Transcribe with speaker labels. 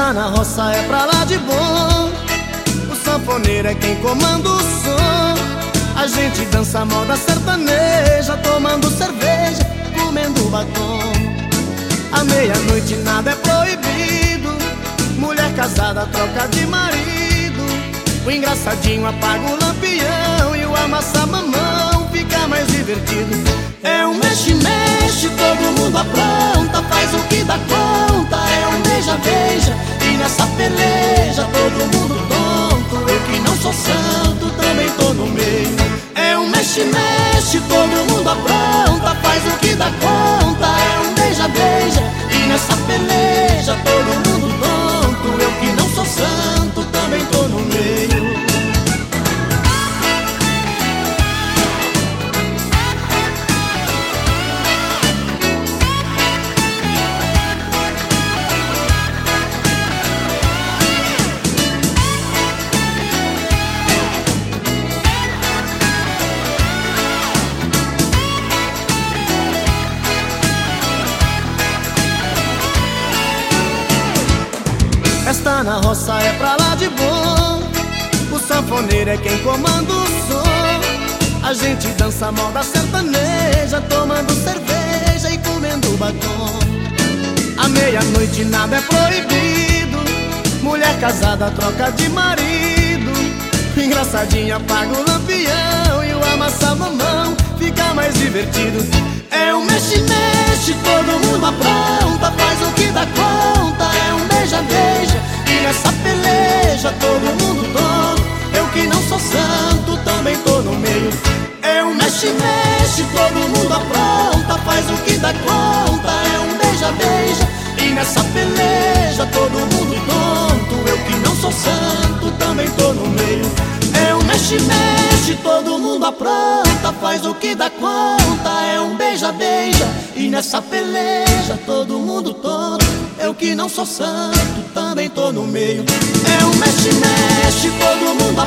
Speaker 1: Festa na roça é pra lá de bom, o sanfoneiro é quem comanda o som. A gente dança moda sertaneja, tomando cerveja, comendo batom. À meia-noite nada é proibido, mulher casada troca de marido. O engraçadinho apaga o lampião e o amassa-mamão fica mais divertido. É um mexe-mexe, todo mundo apronta, faz o que dá conta. É um beija-beija e nessa peleja todo mundo tonto. Eu que não sou santo também tô no meio. É um mexe-mexe, todo mundo apronta, faz o que dá conta. É um beija-beija e nessa peleja todo mundo tonto. Eu que não sou santo também tô no meio. Festa na roça é pra lá de bom, o sanfoneiro é quem comanda o som. A gente dança moda sertaneja, tomando cerveja e comendo batom. À meia-noite nada é proibido, mulher casada troca de marido. O engraçadinho apaga o lampião e o amassa-mamão fica mais divertido. É um mexe-mexe, todo mundo apronta, faz o que dá conta. É um beija-beija e nessa peleja todo mundo tonto. Eu que não sou santo também tô no meio. É um mexe-mexe, todo mundo apronta, faz o que dá conta. É um beija-beija e nessa peleja todo mundo tonto. Eu que não sou santo também tô no meio. É um mexe-mexe, todo mundo apronta, faz o que dá conta. É um beija-beija e nessa peleja todo mundo tonto. Eu que não sou santo também tô no meio. É um mexe-mexe, todo mundo